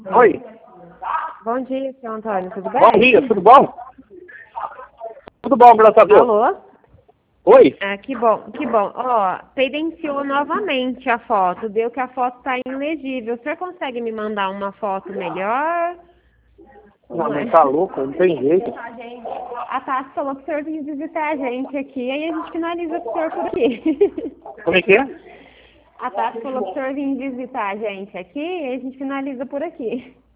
Oi. Bom dia, senhor Antônio, tudo bem? Bom dia, tudo bom? Tudo bom, graças a Deus. Alô? Oi. Ah, que bom, que bom. Ó, tendenciou novamente a foto, deu que a foto tá ilegível. O senhor consegue me mandar uma foto melhor? Não, mas tá louco, não tem jeito. A Tati falou que o senhor vinha visitar a gente aqui, aí a gente finaliza com o senhor por aqui. Como é que é? A Tati falou que o senhor vinha visitar a gente aqui, aí a gente finaliza por aqui.